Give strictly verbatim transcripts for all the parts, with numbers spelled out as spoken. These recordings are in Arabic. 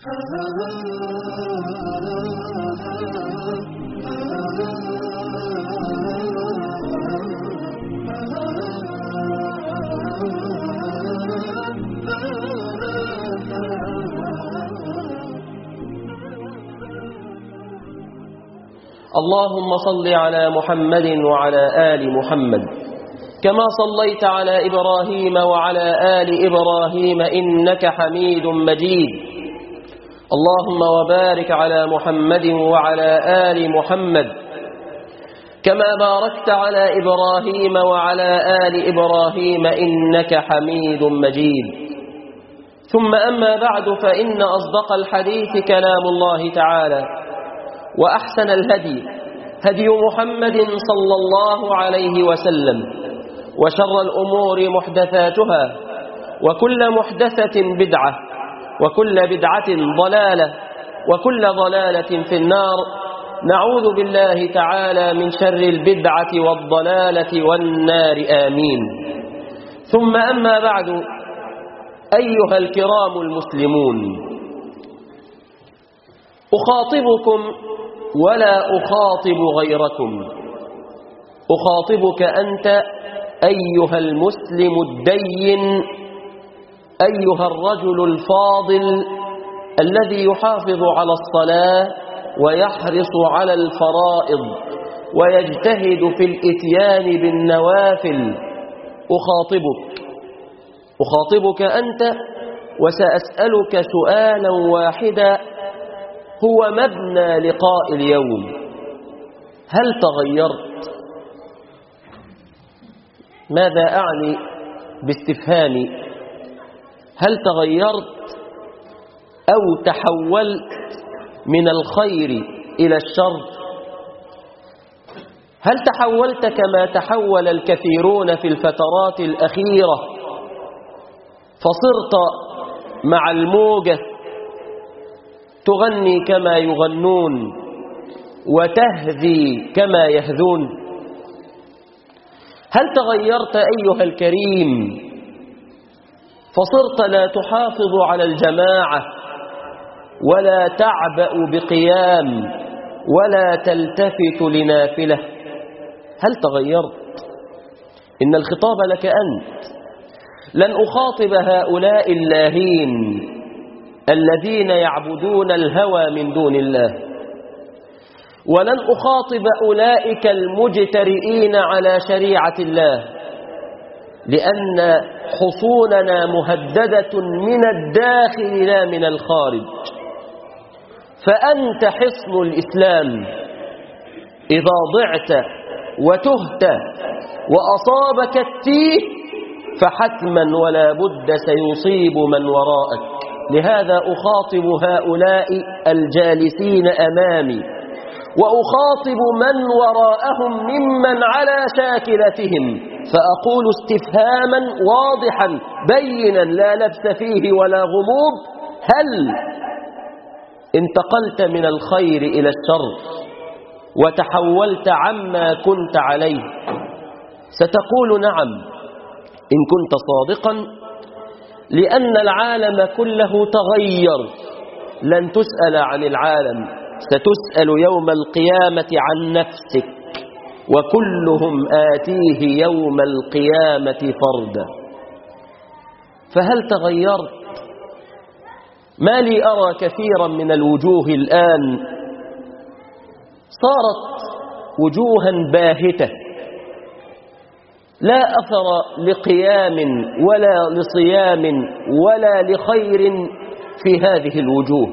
اللهم صل على محمد وعلى آل محمد كما صليت على إبراهيم وعلى آل إبراهيم إنك حميد مجيد. اللهم وبارك على محمد وعلى آل محمد كما باركت على إبراهيم وعلى آل إبراهيم إنك حميد مجيد. ثم أما بعد، فإن أصدق الحديث كلام الله تعالى، وأحسن الهدي هدي محمد صلى الله عليه وسلم، وشر الأمور محدثاتها، وكل محدثة بدعة، وكل بدعة ضلالة، وكل ضلالة في النار. نعوذ بالله تعالى من شر البدعة والضلالة والنار، آمين. ثم أما بعد، أيها الكرام المسلمون، أخاطبكم ولا أخاطب غيركم. أخاطبك أنت أيها المسلم الدين، أيها الرجل الفاضل الذي يحافظ على الصلاة ويحرص على الفرائض ويجتهد في الإتيان بالنوافل. أخاطبك أخاطبك أنت، وسأسألك سؤالا واحدا هو مبنى لقاء اليوم: هل تغيرت؟ ماذا أعني باستفهامي؟ هل تغيرت أو تحولت من الخير إلى الشر؟ هل تحولت كما تحول الكثيرون في الفترات الأخيرة، فصرت مع الموجة تغني كما يغنون وتهذي كما يهذون؟ هل تغيرت أيها الكريم فصرت لا تحافظ على الجماعة ولا تعبأ بقيام ولا تلتفت لنافلة؟ هل تغيرت؟ إن الخطاب لك أنت. لن أخاطب هؤلاء اللاهين الذين يعبدون الهوى من دون الله، ولن أخاطب أولئك المجترئين على شريعة الله، لأن حصوننا مهددة من الداخل لا من الخارج. فأنت حصن الإسلام، إذا ضعت وتهت وأصابك التيه فحتما ولا بد سيصيب من وراءك. لهذا أخاطب هؤلاء الجالسين أمامي، وأخاطب من وراءهم ممن على شاكلتهم، فأقول استفهاما واضحا بينا لا لبس فيه ولا غموض: هل انتقلت من الخير إلى الشر وتحولت عما كنت عليه؟ ستقول نعم إن كنت صادقا، لأن العالم كله تغير. لن تسأل عن العالم، ستسأل يوم القيامة عن نفسك، وكلهم آتيه يوم القيامة فردا. فهل تغيرت؟ ما لي أرى كثيرا من الوجوه الآن صارت وجوها باهتة، لا أثر لقيام ولا لصيام ولا لخير في هذه الوجوه.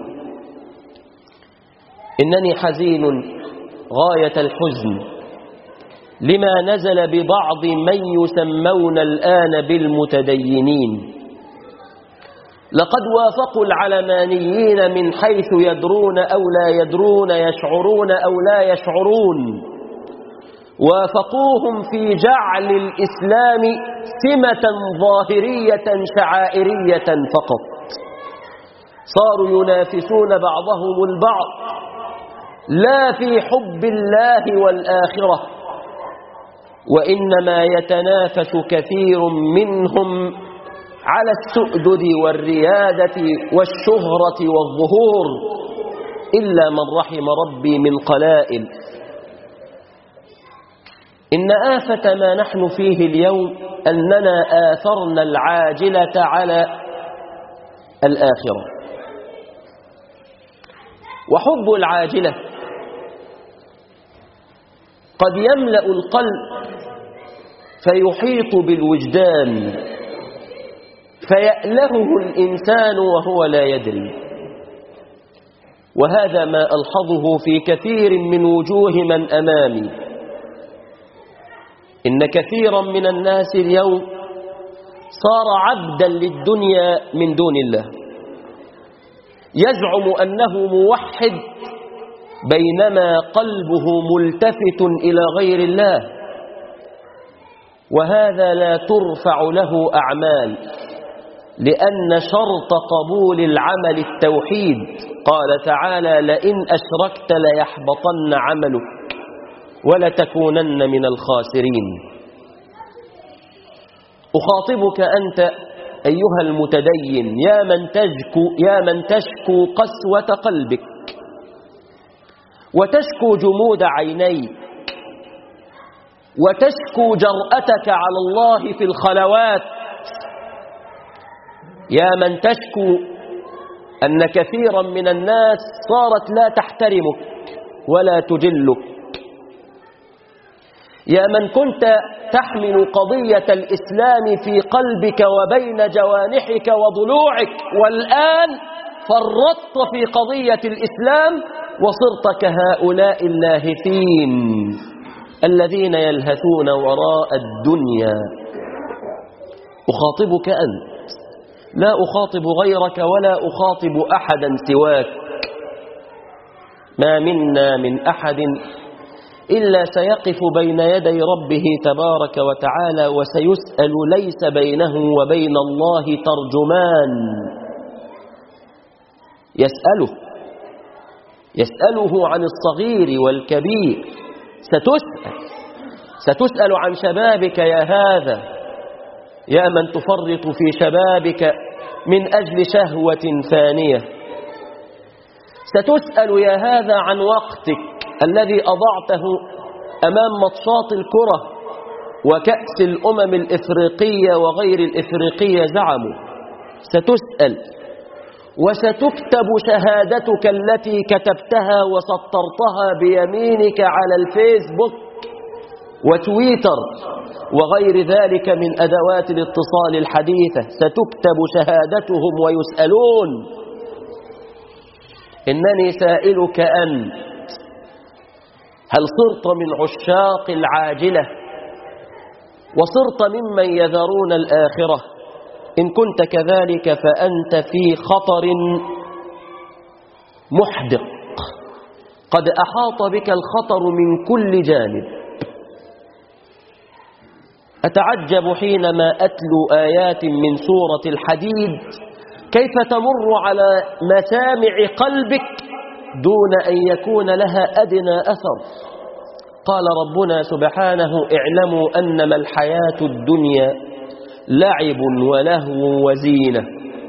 إنني حزين غاية الحزن لما نزل ببعض من يسمون الآن بالمتدينين. لقد وافقوا العلمانيين من حيث يدرون أو لا يدرون، يشعرون أو لا يشعرون، وافقوهم في جعل الإسلام سمة ظاهرية شعائرية فقط. صاروا ينافسون بعضهم البعض لا في حب الله والآخرة، وإنما يتنافس كثير منهم على السؤدد والريادة والشهرة والظهور إلا من رحم ربي من قلائل. إن آفة ما نحن فيه اليوم أننا آثرنا العاجلة على الآخرة، وحب العاجلة قد يملأ القلب فيحيط بالوجدان فيألهه الإنسان وهو لا يدري. وهذا ما ألحظه في كثير من وجوه من أمامي. إن كثيرا من الناس اليوم صار عبدا للدنيا من دون الله، يزعم أنه موحد بينما قلبه ملتفت إلى غير الله، وهذا لا ترفع له أعمال، لأن شرط قبول العمل التوحيد. قال تعالى: لئن أشركت ليحبطن عملك ولتكونن من الخاسرين. أخاطبك أنت أيها المتدين يا من تشكو, يا من تشكو قسوة قلبك وتشكو جمود عينيك وتشكو جرأتك على الله في الخلوات، يا من تشكو أن كثيرا من الناس صارت لا تحترمك ولا تجلك، يا من كنت تحمل قضية الإسلام في قلبك وبين جوانحك وضلوعك، والآن فرطت في قضية الإسلام وصرت كهؤلاء اللاهثين الذين يلهثون وراء الدنيا. أخاطبك أنت، لا أخاطب غيرك ولا أخاطب أحدا سواك. ما منا من أحد إلا سيقف بين يدي ربه تبارك وتعالى وسيسأل ليس بينه وبين الله ترجمان. يسأله يسأله عن الصغير والكبير. ستسأل ستسأل عن شبابك يا هذا، يا من تفرط في شبابك من أجل شهوة فانية. ستسأل يا هذا عن وقتك الذي أضعته أمام ماتشات الكرة وكأس الأمم الإفريقية وغير الإفريقية زعموا. ستسأل وستكتب شهادتك التي كتبتها وسطرتها بيمينك على الفيسبوك وتويتر وغير ذلك من أدوات الاتصال الحديثة. ستكتب شهادتهم ويسألون. إنني سائلك أنت، هل صرت من عشاق العاجلة وصرت ممن يذرون الآخرة؟ إن كنت كذلك فأنت في خطر محدق، قد أحاط بك الخطر من كل جانب. أتعجب حينما أتلو آيات من سورة الحديد كيف تمر على مسامع قلبك دون أن يكون لها أدنى أثر. قال ربنا سبحانه: اعلموا أنما الحياة الدنيا لعب ولهو وزينة.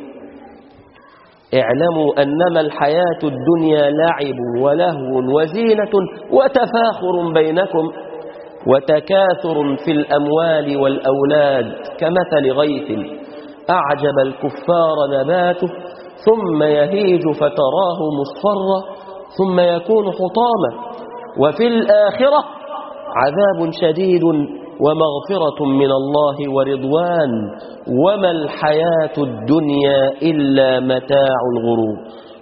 اعلموا أنما الحياة الدنيا لعب ولهو وزينة وتفاخر بينكم وتكاثر في الأموال والأولاد كمثل غيث أعجب الكفار نباته ثم يهيج فتراه مصفرا ثم يكون حطاما وفي الآخرة عذاب شديد ومغفرة من الله ورضوان وما الحياة الدنيا إلا متاع الغرور.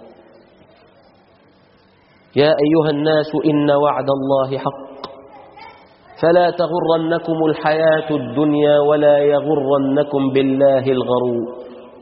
يا أيها الناس إن وعد الله حق فلا تغرنكم الحياة الدنيا ولا يغرنكم بالله الغرور.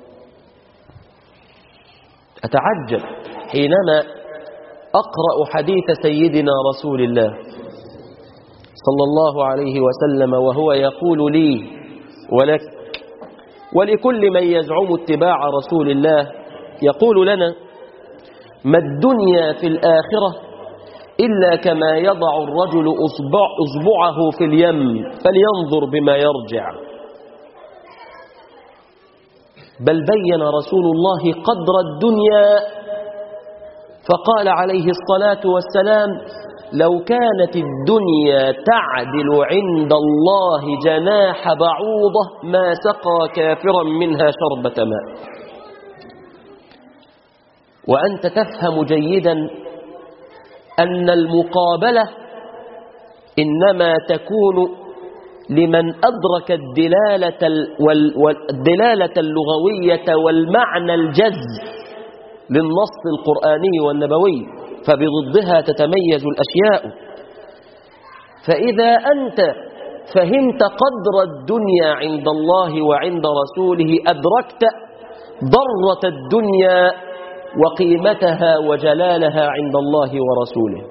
أتعجب حينما أقرأ حديث سيدنا رسول الله صلى الله عليه وسلم وهو يقول لي ولك ولكل من يزعم اتباع رسول الله، يقول لنا: ما الدنيا في الآخرة إلا كما يضع الرجل أصبع أصبعه في اليم فلينظر بما يرجع. بل بين رسول الله قدر الدنيا فقال عليه الصلاة والسلام: لو كانت الدنيا تعدل عند الله جناح بعوضة ما سقى كافرا منها شربة ماء. وأنت تفهم جيدا أن المقابلة إنما تكون لمن أدرك الدلالة, الدلالة اللغوية والمعنى الجز للنص القرآني والنبوي، فبضدها تتميز الأشياء. فإذا أنت فهمت قدر الدنيا عند الله وعند رسوله أدركت ضرة الدنيا وقيمتها وجلالها عند الله ورسوله.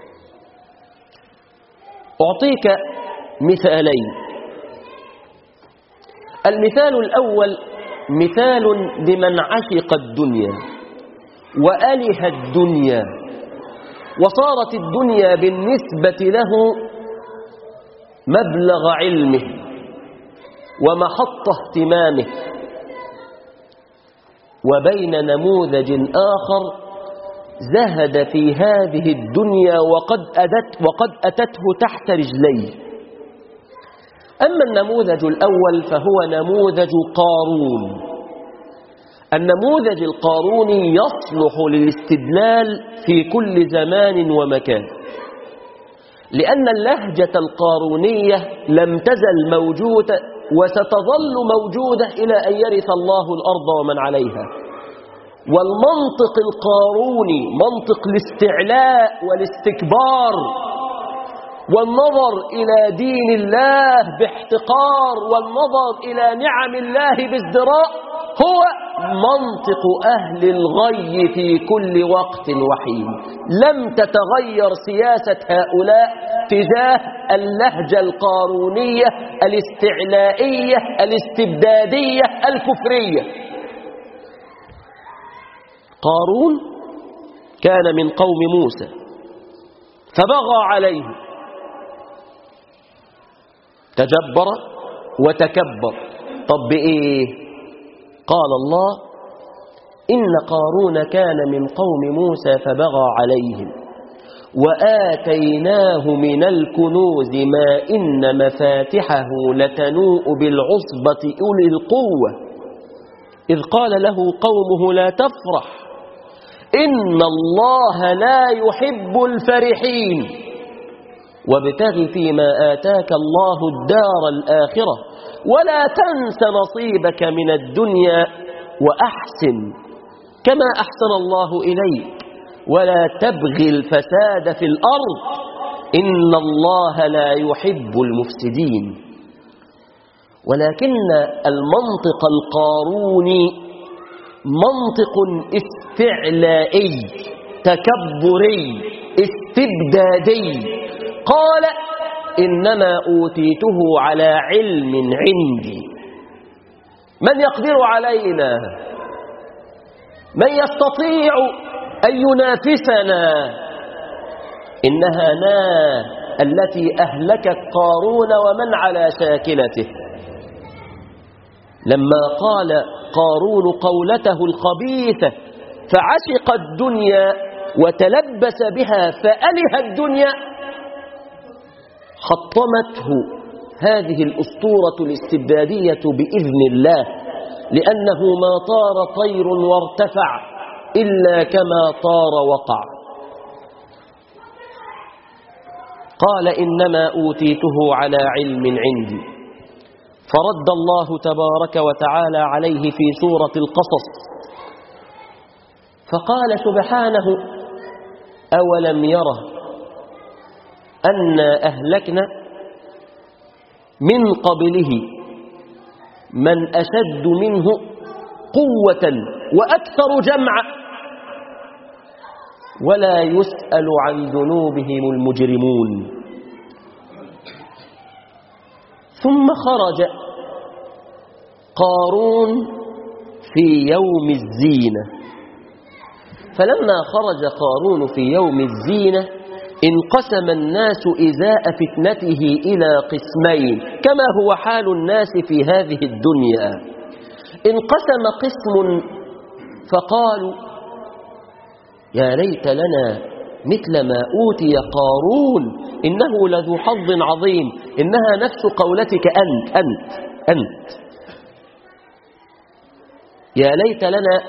أعطيك مثالين. المثال الأول مثال لمن عشق الدنيا وأله الدنيا، وصارت الدنيا بالنسبة له مبلغ علمه ومحط اهتمامه، وبين نموذج آخر زهد في هذه الدنيا وقد أتت وقد أتته تحت رجليه. أما النموذج الأول فهو نموذج قارون. النموذج القاروني يصلح للاستدلال في كل زمان ومكان، لأن اللهجة القارونية لم تزل موجودة وستظل موجودة إلى أن يرث الله الأرض ومن عليها. والمنطق القاروني منطق الاستعلاء والاستكبار والنظر إلى دين الله باحتقار والنظر إلى نعم الله بازدراء هو منطق أهل الغي في كل وقت وحين. لم تتغير سياسة هؤلاء تجاه اللهجة القارونية الاستعلائية الاستبدادية الكفرية. قارون كان من قوم موسى فبغى عليه، تجبر وتكبر. طب بإيه؟ قال الله: إن قارون كان من قوم موسى فبغى عليهم وآتيناه من الكنوز ما إن مفاتحه لتنوء بالعصبة أولي القوة إذ قال له قومه لا تفرح إن الله لا يحب الفرحين وابتغ فيما آتاك الله الدار الآخرة ولا تنس نصيبك من الدنيا وأحسن كما أحسن الله إليك ولا تبغي الفساد في الأرض إن الله لا يحب المفسدين. ولكن المنطق القاروني منطق استعلائي تكبري استبدادي. قال: إنما أوتيته على علم عندي. من يقدر علينا؟ من يستطيع أن ينافسنا؟ إنها نار التي أهلكت قارون ومن على شاكلته. لما قال قارون قولته الخبيثة فعشق الدنيا وتلبس بها فأله الدنيا، حطمته هذه الأسطورة الاستبدادية بإذن الله، لأنه ما طار طير وارتفع إلا كما طار وقع. قال: إنما أوتيته على علم عندي. فرد الله تبارك وتعالى عليه في سورة القصص فقال سبحانه: أولم يره أنا أهلكنا من قبله من أشد منه قوة وأكثر جمعا ولا يسأل عن ذنوبهم المجرمون. ثم خرج قارون في يوم الزينة. فلما خرج قارون في يوم الزينة انقسم الناس إزاء فتنته إلى قسمين كما هو حال الناس في هذه الدنيا. انقسم قسم فقالوا يا ليت لنا مثل ما أوتي قارون إنه لذو حظ عظيم. إنها نفس قولتك أنت أنت أنت يا ليت لنا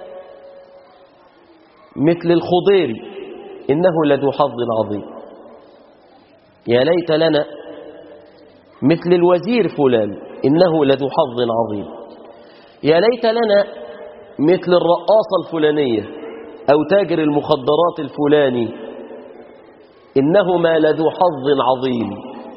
مثل الخضير إنه لذو حظ عظيم. يا ليت لنا مثل الوزير فلان إنه لذو حظ عظيم. يا ليت لنا مثل الرقاصة الفلانية أو تاجر المخدرات الفلاني إنهما لذو حظ عظيم.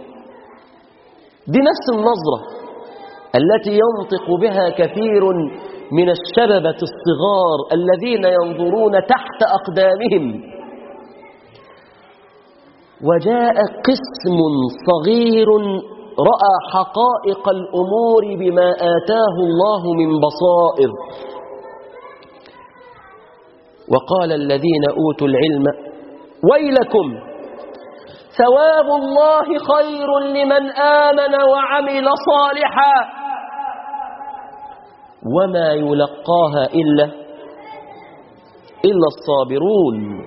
دي نفس النظرة التي ينطق بها كثير من الشببة الصغار الذين ينظرون تحت أقدامهم. وجاء قسم صغير رأى حقائق الأمور بما آتاه الله من بصائر، وقال الذين أوتوا العلم ويلكم ثواب الله خير لمن آمن وعمل صالحا وما يلقاها إلا إلا الصابرون.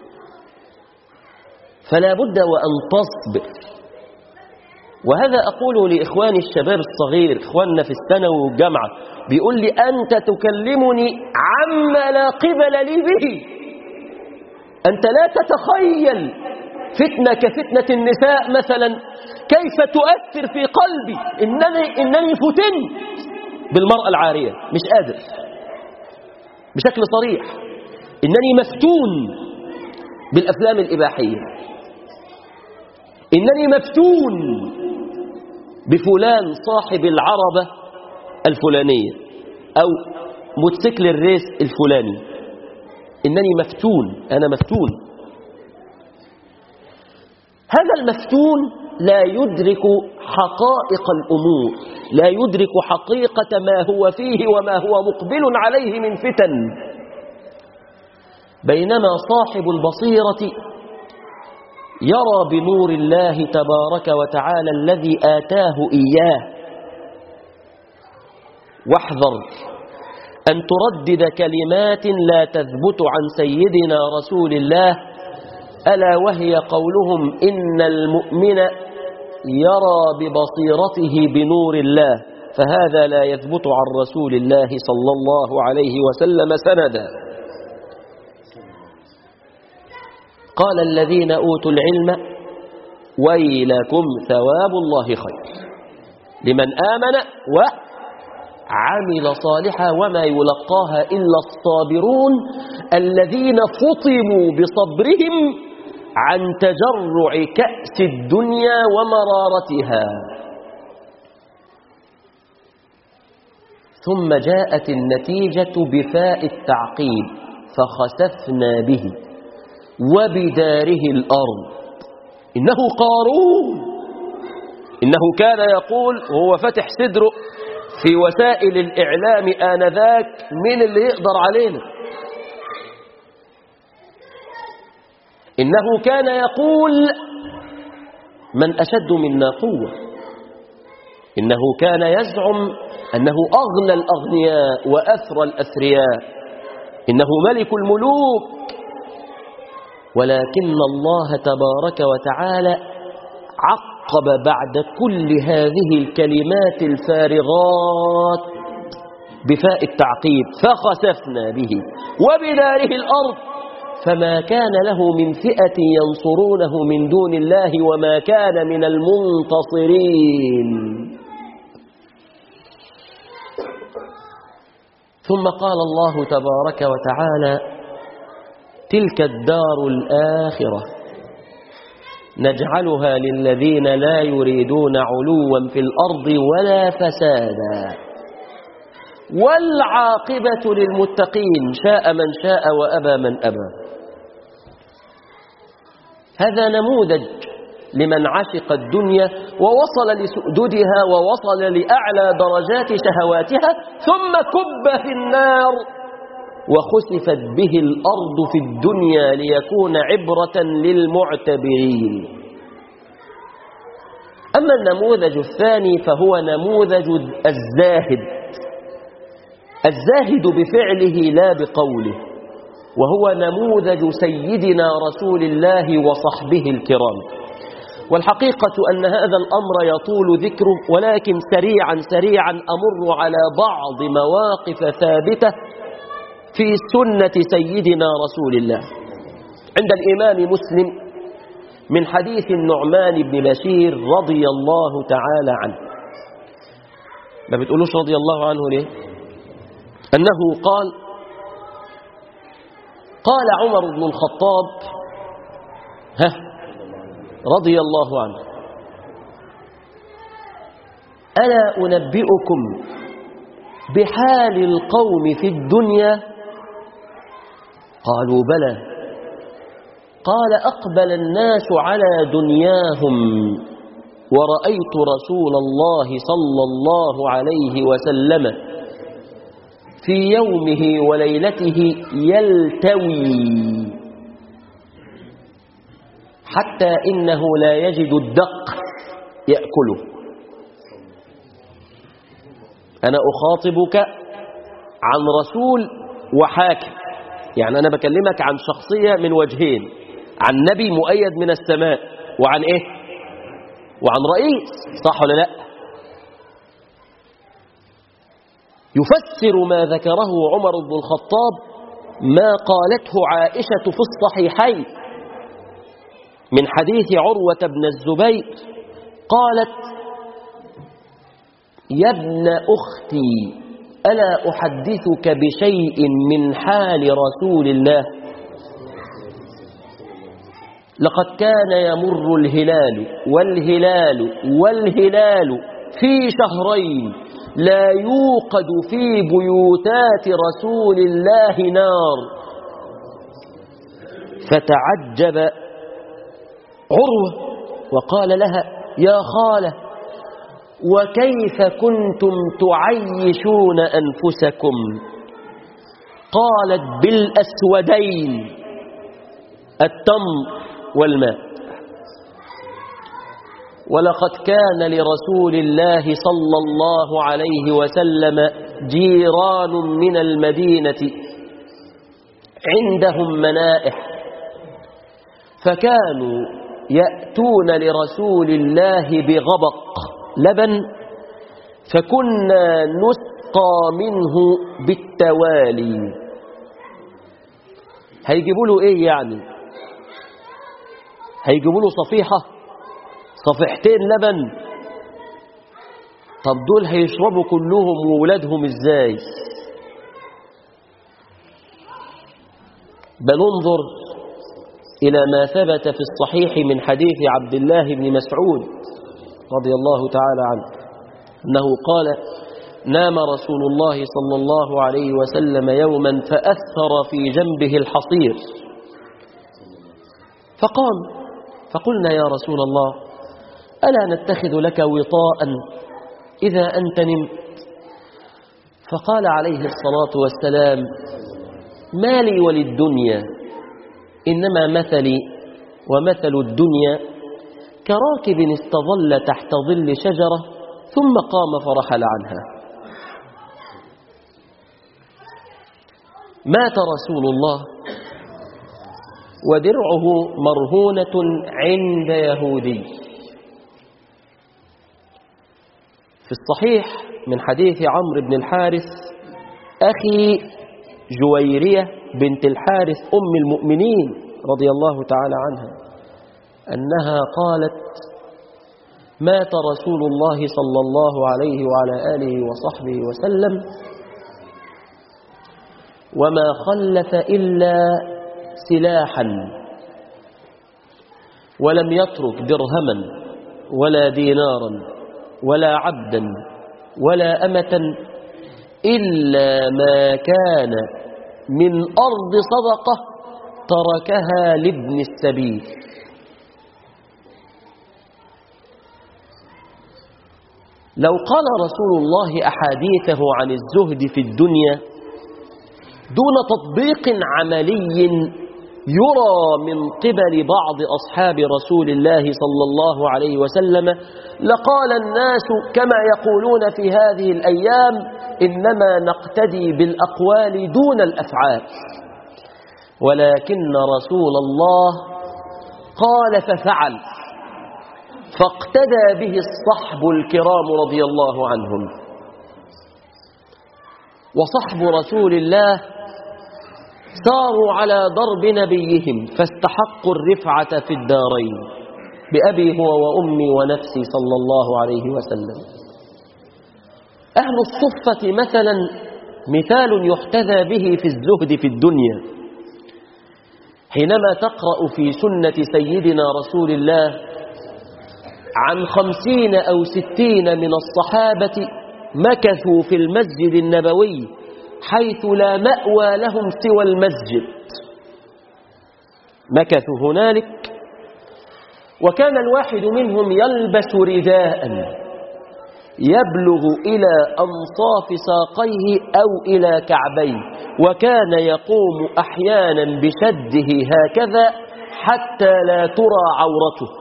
فلا بد وأن تصبر. وهذا أقوله لإخواني الشباب الصغير، إخواننا في الثانوي والجامعة، بيقول لي أنت تكلمني عما لا قبل لي به. أنت لا تتخيل فتنة كفتنة النساء مثلا كيف تؤثر في قلبي. إنني, إنني فتنت بالمرأة العارية، مش قادر بشكل صريح. إنني مفتون بالأفلام الإباحية. إنني مفتون بفلان صاحب العربة الفلانية أو موتوسيكل الريس الفلاني. إنني مفتون، أنا مفتون. هذا المفتون لا يدرك حقائق الأمور، لا يدرك حقيقة ما هو فيه وما هو مقبل عليه من فتن. بينما صاحب البصيرة يرى بنور الله تبارك وتعالى الذي آتاه إياه. واحذر أن تردد كلمات لا تثبت عن سيدنا رسول الله، ألا وهي قولهم إن المؤمن يرى ببصيرته بنور الله، فهذا لا يثبت عن رسول الله صلى الله عليه وسلم سندا. قال الذين أوتوا العلم ويلكم ثواب الله خير لمن آمن وعمل صالحا وما يلقاها إلا الصابرون الذين فطموا بصبرهم عن تجرع كأس الدنيا ومرارتها. ثم جاءت النتيجة بفاء التعقيب فخسفنا به وبداره الأرض إنه قارون. إنه كان يقول وهو فتح صدره في وسائل الإعلام آنذاك من اللي يقدر علينا. إنه كان يقول من أشد منا قوة. إنه كان يزعم أنه أغنى الأغنياء وأثرى الأثرياء. إنه ملك الملوك. ولكن الله تبارك وتعالى عقب بعد كل هذه الكلمات الفارغات بفاء التعقيب فخسفنا به وبداره الأرض فما كان له من فئة ينصرونه من دون الله وما كان من المنتصرين. ثم قال الله تبارك وتعالى تلك الدار الآخرة نجعلها للذين لا يريدون علوا في الأرض ولا فسادا والعاقبة للمتقين شاء من شاء وأبى من أبى. هذا نموذج لمن عشق الدنيا ووصل لسؤددها ووصل لأعلى درجات شهواتها ثم كب في النار وخسفت به الأرض في الدنيا ليكون عبرة للمعتبرين. أما النموذج الثاني فهو نموذج الزاهد الزاهد بفعله لا بقوله، وهو نموذج سيدنا رسول الله وصحبه الكرام. والحقيقة أن هذا الأمر يطول ذكره، ولكن سريعا سريعا أمر على بعض مواقف ثابتة في سنة سيدنا رسول الله. عند الإمام مسلم من حديث النعمان بن بشير رضي الله تعالى عنه. ما بتقولوش رضي الله عنه ليه؟ أنه قال قال عمر بن الخطاب ها رضي الله عنه: ألا أنبئكم بحال القوم في الدنيا؟ قالوا بلى. قال: أقبل الناس على دنياهم ورأيت رسول الله صلى الله عليه وسلم في يومه وليلته يلتوي حتى إنه لا يجد الدق يأكله. أنا أخاطبك عن رسول وحاكم، يعني أنا بكلمك عن شخصية من وجهين، عن نبي مؤيد من السماء، وعن إيه؟ وعن رئيس، صح ولا لا؟ يفسر ما ذكره عمر بن الخطاب ما قالته عائشة في الصحيحين من حديث عروة بن الزبير، قالت: يا ابن أختي، ألا أحدثك بشيء من حال رسول الله؟ لقد كان يمر الهلال والهلال والهلال في شهرين لا يوقد في بيوتات رسول الله نار. فتعجب عروة وقال لها: يا خالة، وكيف كنتم تعيشون أنفسكم؟ قالت: بالأسودين، التمر والماء. ولقد كان لرسول الله صلى الله عليه وسلم جيران من المدينة عندهم منائح، فكانوا يأتون لرسول الله بغبق لبن، فكنا نسقى منه بالتوالي. هيجيبوا له ايه يعني؟ هيجيبوا له صفيحة، صفيحتين لبن؟ طب دول هيشربوا كلهم وولادهم ازاي؟ بل انظر إلى ما ثبت في الصحيح من حديث عبد الله بن مسعود رضي الله تعالى عنه أنه قال: نام رسول الله صلى الله عليه وسلم يوما فأثر في جنبه الحصير، فقام، فقلنا: يا رسول الله، ألا نتخذ لك وطاء إذا أنت نمت؟ فقال عليه الصلاة والسلام: ما لي وللدنيا، إنما مثلي ومثل الدنيا كراكب استظل تحت ظل شجرة ثم قام فرحل عنها. مات رسول الله ودرعه مرهونة عند يهودي. في الصحيح من حديث عمرو بن الحارث أخي جويرية بنت الحارث أم المؤمنين رضي الله تعالى عنها أنها قالت: مات رسول الله صلى الله عليه وعلى آله وصحبه وسلم وما خلف إلا سلاحا، ولم يترك درهما ولا دينارا ولا عبدا ولا أمة إلا ما كان من أرض صدقة تركها لابن السبيل. لو قال رسول الله أحاديثه عن الزهد في الدنيا دون تطبيق عملي يرى من قبل بعض أصحاب رسول الله صلى الله عليه وسلم لقال الناس كما يقولون في هذه الأيام إنما نقتدي بالأقوال دون الأفعال، ولكن رسول الله قال ففعل، فاقتدى به الصحب الكرام رضي الله عنهم. وصحب رسول الله ساروا على ضرب نبيهم فاستحقوا الرفعة في الدارين، بأبي هو وأمي ونفسي صلى الله عليه وسلم. أهل الصفة مثلا مثال يحتذى به في الزهد في الدنيا. حينما تقرأ في سنة سيدنا رسول الله عن خمسين أو ستين من الصحابة مكثوا في المسجد النبوي حيث لا مأوى لهم سوى المسجد، مكثوا هنالك، وكان الواحد منهم يلبس رداء يبلغ إلى أنصاف ساقيه أو إلى كعبيه، وكان يقوم أحيانا بشده هكذا حتى لا ترى عورته.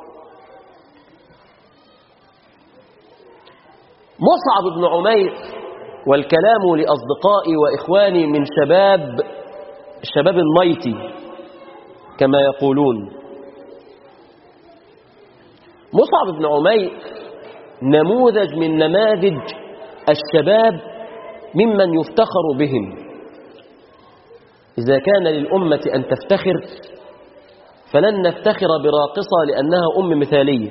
مصعب بن عمير، والكلام لأصدقائي وإخواني من شباب الشباب النيتي كما يقولون، مصعب بن عمير نموذج من نماذج الشباب ممن يفتخر بهم. إذا كان للأمة أن تفتخر فلن نفتخر براقصة لأنها أم مثالية،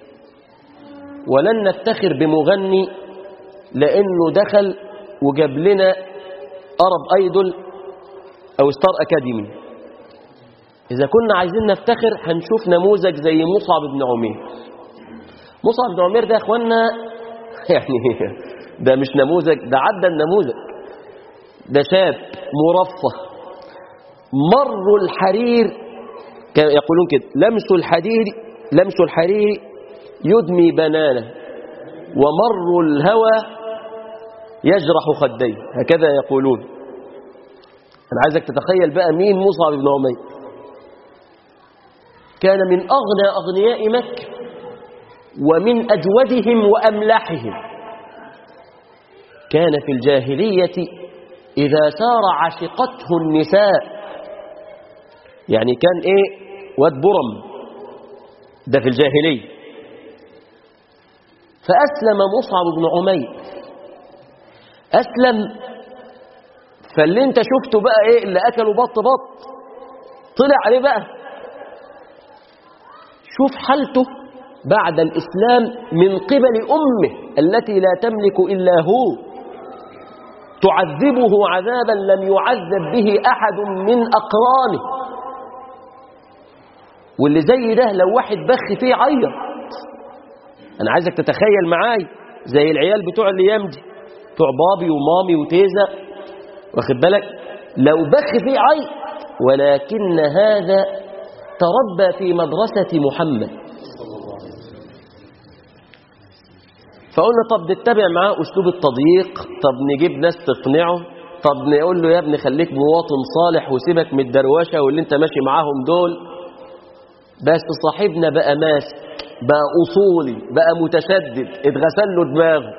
ولن نفتخر بمغني لأنه دخل وجاب لنا أرب أيدول أو ستار أكاديمي. إذا كنا عايزين نفتخر هنشوف نموذج زي مصعب بن عمير. مصعب بن عمير ده يا أخوانا يعني ده مش نموذج، ده عدى النموذج. ده شاب مرفه مر الحرير، يقولون كده لمس الحرير لمس الحرير يدمي بنانه، ومر الهوى يجرح خديه، هكذا يقولون. أنا عايزك تتخيل بقى مين مصعب بن عمير. كان من أغنى أغنياء مكة ومن أجودهم وأملحهم. كان في الجاهلية إذا سار عشقته النساء، يعني كان إيه واد برم، ده في الجاهلية. فأسلم مصعب بن عمير، أسلم، فاللي انت شفته بقى إيه اللي أكلوا بط بط طلع عليه بقى. شوف حالته بعد الإسلام من قبل أمه التي لا تملك إلا هو، تعذبه عذابا لم يعذب به أحد من أقرانه. واللي زي ده لو واحد بخ فيه عيط. أنا عايزك تتخيل معاي زي العيال بتوع الأيام دي، بتوع بابي ومامي وتيزة، واخد بالك، لو بخ فيه عيط. ولكن هذا تربى في مدرسة محمد. فقلنا طب نتبع معاه أسلوب التضييق، طب نجيب ناس تقنعه، طب نقول له يا ابني خليك مواطن صالح وسيبك من الدروشة واللي انت ماشي معاهم دول. بس صاحبنا بقى ماسك، بقى أصولي، بقى متشدد، اتغسل له دماغه،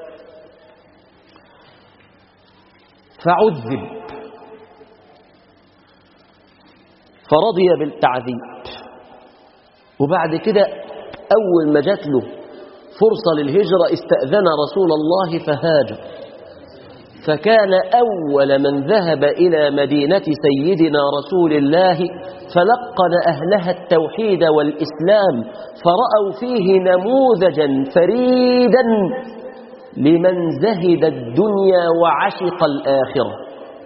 فعذب، فرضي بالتعذيب. وبعد كده أول ما جات له فرصة للهجرة استأذن رسول الله فهاجر، فكان أول من ذهب إلى مدينة سيدنا رسول الله فلقن أهلها التوحيد والإسلام، فرأوا فيه نموذجا فريدا لمن زهد الدنيا وعشق الآخرة.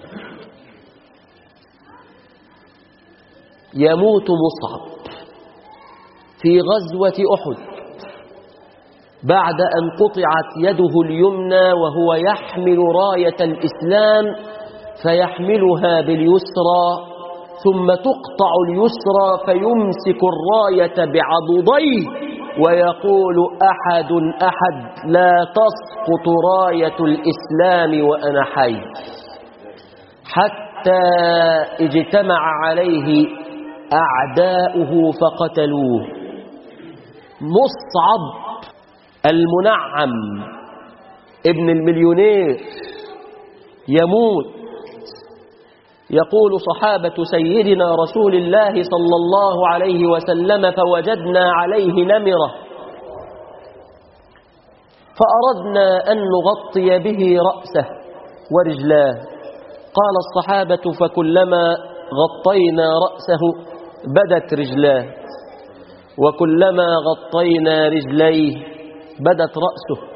يموت مصعب في غزوة أحد بعد أن قطعت يده اليمنى وهو يحمل راية الإسلام، فيحملها باليسرى، ثم تقطع اليسرى فيمسك الراية بعضديه ويقول أحد أحد لا تسقط راية الإسلام وأنا حي حتى حتى اجتمع عليه أعداؤه فقتلوه. مصعب المنعم ابن المليونير يموت. يقول صحابة سيدنا رسول الله صلى الله عليه وسلم: فوجدنا عليه نمرة فأردنا أن نغطي به رأسه ورجلاه. قال الصحابة: فكلما غطينا رأسه بدت رجلاه، وكلما غطينا رجليه بدت رأسه.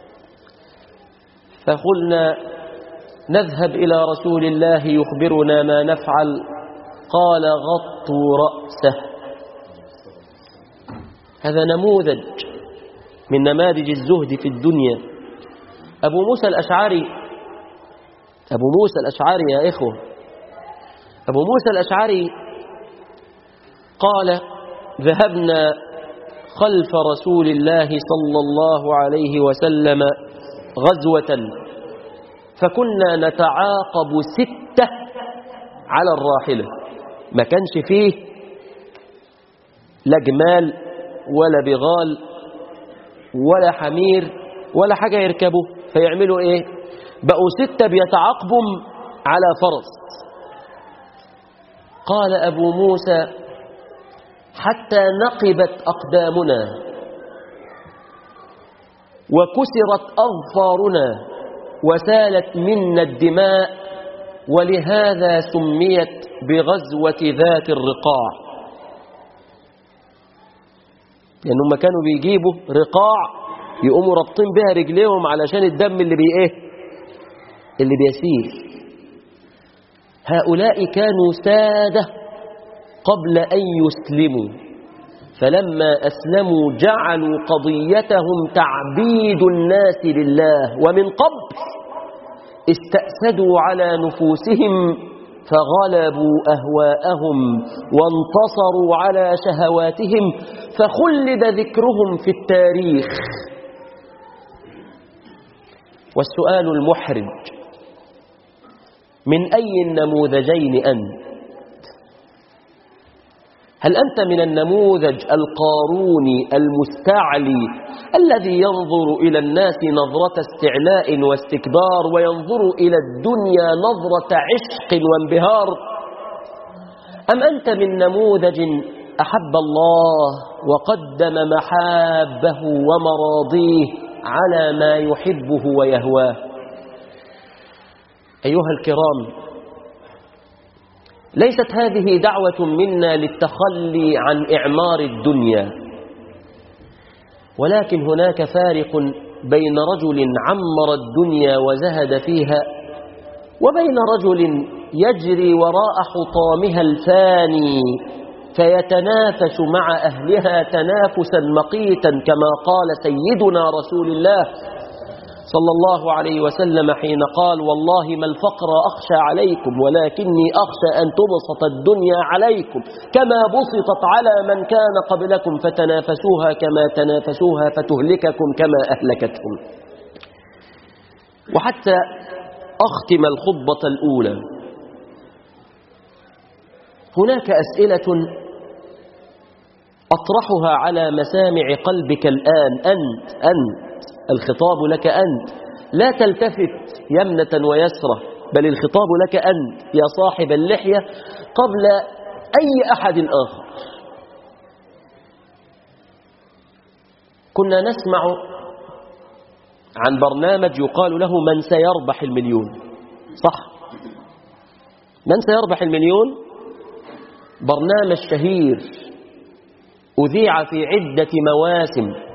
فقلنا: نذهب إلى رسول الله يخبرنا ما نفعل. قال: غطوا رأسه. هذا نموذج من نماذج الزهد في الدنيا. أبو موسى الأشعري أبو موسى الأشعري يا إخوة أبو موسى الأشعري قال: ذهبنا خلف رسول الله صلى الله عليه وسلم غزوة، فكنا نتعاقب ستة على الراحلة. ما كانش فيه لا جمال ولا بغال ولا حمير ولا حاجة يركبوا، فيعملوا ايه؟ بقوا ستة بيتعاقبوا على فرس. قال أبو موسى: حتى نقبت أقدامنا وكسرت أظفارنا وسالت منا الدماء، ولهذا سميت بغزوة ذات الرقاع. لأنهم يعني كانوا بيجيبوا رقاع يقوموا رابطين بها رجليهم علشان الدم اللي بي ايه اللي بيسيل. هؤلاء كانوا سادة قبل أن يسلموا، فلما أسلموا جعلوا قضيتهم تعبيد الناس لله، ومن قبل استأسدوا على نفوسهم فغلبوا أهواءهم وانتصروا على شهواتهم، فخلد ذكرهم في التاريخ. والسؤال المحرج: من أي النموذجين أنت؟ هل أنت من النموذج القاروني المستعلي الذي ينظر إلى الناس نظرة استعلاء واستكبار، وينظر إلى الدنيا نظرة عشق وانبهار؟ أم أنت من نموذج أحب الله وقدم محابه ومراضيه على ما يحبه ويهواه؟ أيها الكرام، ليست هذه دعوة منا للتخلي عن إعمار الدنيا، ولكن هناك فارق بين رجل عمر الدنيا وزهد فيها، وبين رجل يجري وراء حطامها الفاني فيتنافس مع أهلها تنافسا مقيتا، كما قال سيدنا رسول الله صلى الله عليه وسلم حين قال: والله ما الفقر أخشى عليكم ولكني أخشى أن تبسط الدنيا عليكم كما بسطت على من كان قبلكم، فتنافسوها كما تنافسوها فتهلككم كما أهلكتهم. وحتى أختم الخطبة الأولى، هناك أسئلة أطرحها على مسامع قلبك الآن. أنت أنت الخطاب لك أنت، لا تلتفت يمنة ويسرة، بل الخطاب لك أنت يا صاحب اللحية قبل أي أحد آخر. كنا نسمع عن برنامج يقال له من سيربح المليون، صح؟ من سيربح المليون برنامج شهير أذيع في عدة مواسم،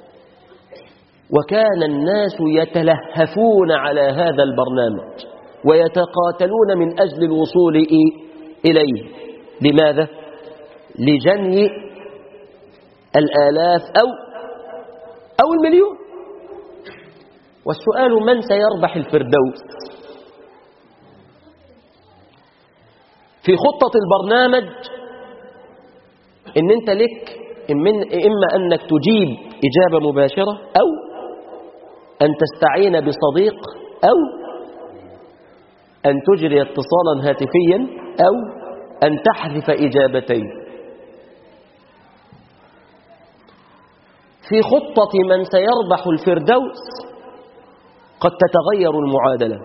وكان الناس يتلهفون على هذا البرنامج ويتقاتلون من أجل الوصول إليه. لماذا؟ لجني الآلاف أو أو المليون. والسؤال: من سيربح الفردوس؟ في خطة البرنامج إن أنت لك إما أنك تجيب إجابة مباشرة، أو أن تستعين بصديق، أو أن تجري اتصالا هاتفيا أو أن تحذف إجابتين. في خطة من سيربح الفردوس قد تتغير المعادلة،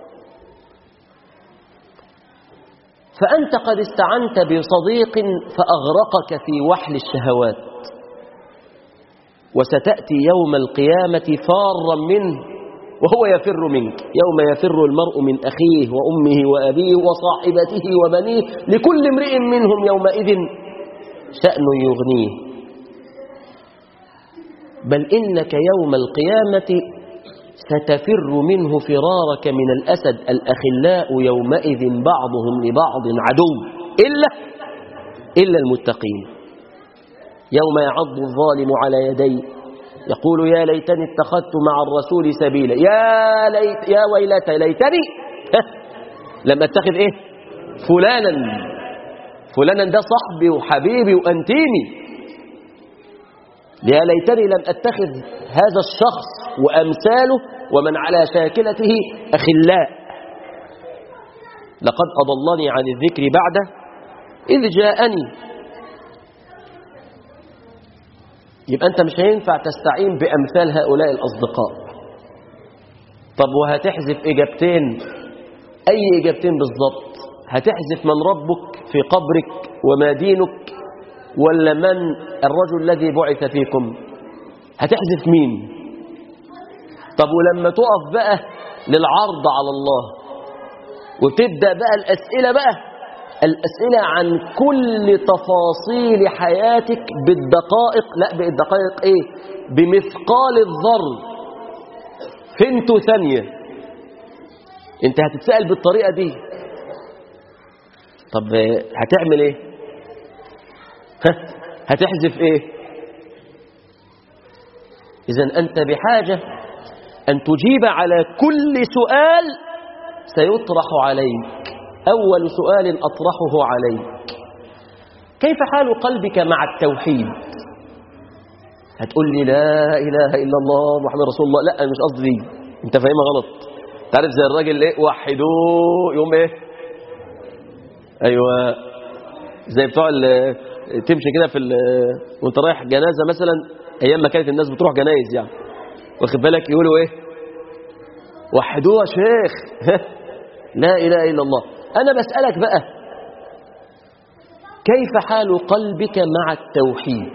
فأنت قد استعنت بصديق فأغرقك في وحل الشهوات، وستأتي يوم القيامة فارا منه وهو يفر منك، يوم يفر المرء من أخيه وأمه وأبيه وصاحبته وبنيه لكل امرئ منهم يومئذ شأن يغنيه. بل إنك يوم القيامة ستفر منه فرارك من الأسد، الأخلاء يومئذ بعضهم لبعض عدو إلا إلا المتقين. يوم يعض الظالم على يديه يقول يا ليتني اتخذت مع الرسول سبيلا، يا ليت يا ويلتى ليتني لم اتخذ ايه فلانا فلانا ده صاحبي وحبيبي وانتيمي، يا ليتني لم اتخذ هذا الشخص وامثاله ومن على شاكلته اخلاء، لقد اضلني عن الذكر بعد اذ جاءني. يبقى أنت مش هينفع تستعين بأمثال هؤلاء الأصدقاء. طب وهتحذف إجابتين، أي إجابتين بالضبط؟ هتحذف من ربك في قبرك وما دينك، ولا من الرجل الذي بعث فيكم؟ هتحذف مين؟ طب ولما تقف بقى للعرض على الله وتبدأ بقى الأسئلة بقى الأسئلة عن كل تفاصيل حياتك بالدقائق، لا بالدقائق ايه، بمثقال الذر، فينتو ثانية انت هتتسأل بالطريقة دي. طب هتعمل ايه؟ هتحذف ايه؟ إذن أنت بحاجة أن تجيب على كل سؤال سيطرح عليك. أول سؤال أطرحه عليك: كيف حال قلبك مع التوحيد؟ هتقول لي لا إله إلا الله محمد رسول الله. لا، مش قصدي دي، أنت فاهمها غلط. تعرف زي الراجل ايه، وحدوه يوم ايه، ايوه زي بتوع تمشي كده في وانت رايح جنازه مثلا، ايام ما كانت الناس بتروح جنايز يعني، واخد بالك، يقولوا ايه، وحدوه يا شيخ لا اله الا الله. انا بسالك بقى، كيف حال قلبك مع التوحيد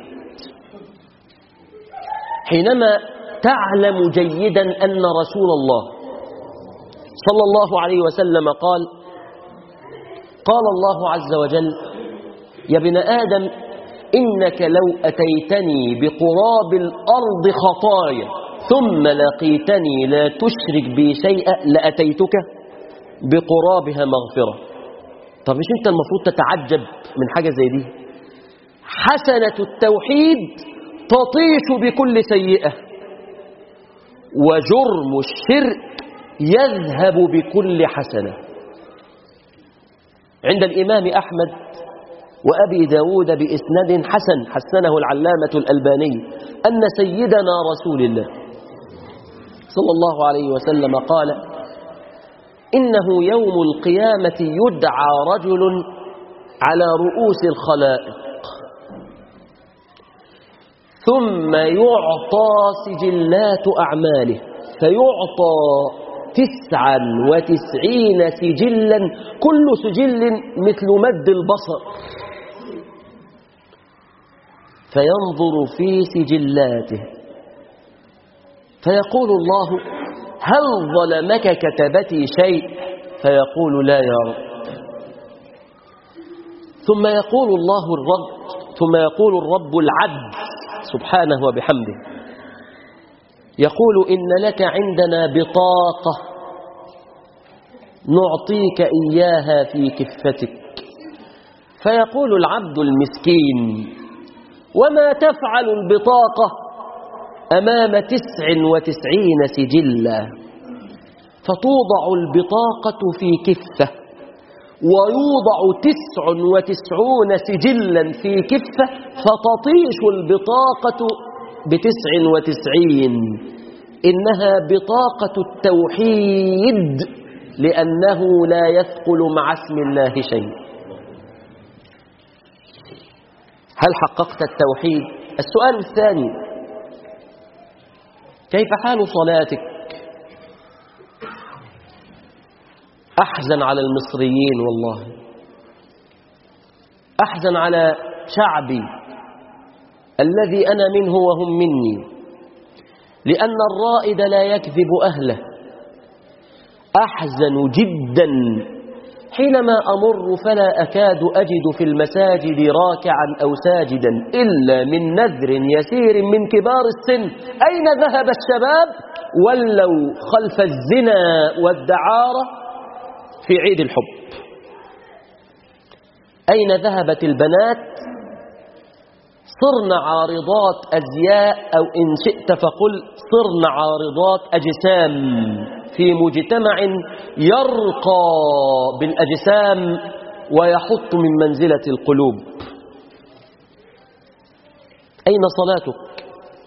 حينما تعلم جيدا ان رسول الله صلى الله عليه وسلم قال قال الله عز وجل: يا ابن آدم إنك لو أتيتني بقراب الأرض خطايا ثم لقيتني لا تشرك بي شيئا لأتيتك بقرابها مغفرة. طب مش أنت المفروض تتعجب من حاجة زي دي؟ حسنة التوحيد تطيش بكل سيئة، وجرم الشرك يذهب بكل حسنة. عند الإمام أحمد وأبي داود بإسناد حسن حسنه العلامة الألباني أن سيدنا رسول الله صلى الله عليه وسلم قال: إنه يوم القيامة يدعى رجل على رؤوس الخلائق ثم يعطى سجلات أعماله، فيعطى تسعا وتسعين سجلا، كل سجل مثل مد البصر، فينظر في سجلاته فيقول الله: هل ظلمك كتبتي شيء؟ فيقول: لا يا رب. ثم يقول الله الرب ثم يقول الرب العدل سبحانه وبحمده، يقول: إن لك عندنا بطاقة نعطيك إياها في كفتك. فيقول العبد المسكين: وما تفعل البطاقة أمام تسع وتسعين سجلا؟ فتوضع البطاقة في كفة، ويوضع تسع وتسعون سجلا في كفة، فتطيش البطاقة بتسع وتسعين. إنها بطاقة التوحيد لأنه لا يثقل مع اسم الله شيء. هل حققت التوحيد؟ السؤال الثاني: كيف حال صلاتك؟ أحزن على المصريين والله، أحزن على شعبي الذي أنا منه وهم مني، لأن الرائد لا يكذب أهله. أحزن جدا حينما أمر فلا أكاد أجد في المساجد راكعا أو ساجدا إلا من نذر يسير من كبار السن. أين ذهب الشباب؟ ولوا خلف الزنا والدعارة في عيد الحب. أين ذهبت البنات؟ صرن عارضات أزياء، أو إن شئت فقل صرن عارضات أجسام في مجتمع يرقى بالأجسام ويحط من منزلة القلوب. أين صلاتك؟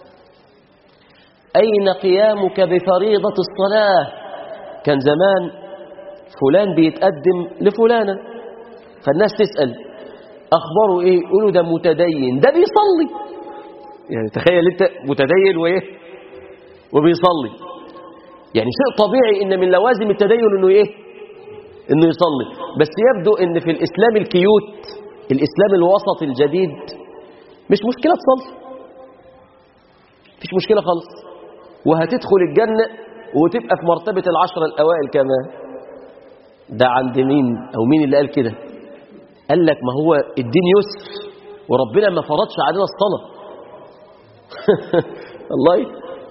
أين قيامك بفريضة الصلاة؟ كان زمان فلان بيتقدم لفلانة، فالناس تسأل أخباره إيه؟ يقولوا ده متدين، ده بيصلي. يعني تخيل أنت متدين وإيه وبيصلي، يعني شيء طبيعي إن من لوازم التدين إنه إيه؟ إنه يصلي. بس يبدو إن في الإسلام الكيوت، الإسلام الوسط الجديد، مش مشكلة تصلي، مفيش مشكلة خالص، وهتدخل الجنة وتبقى في مرتبة العشرة الأوائل كمان. ده عند مين أو مين اللي قال كده؟ قال لك ما هو الدين يسر وربنا ما فرضش علينا الصلاة. الله،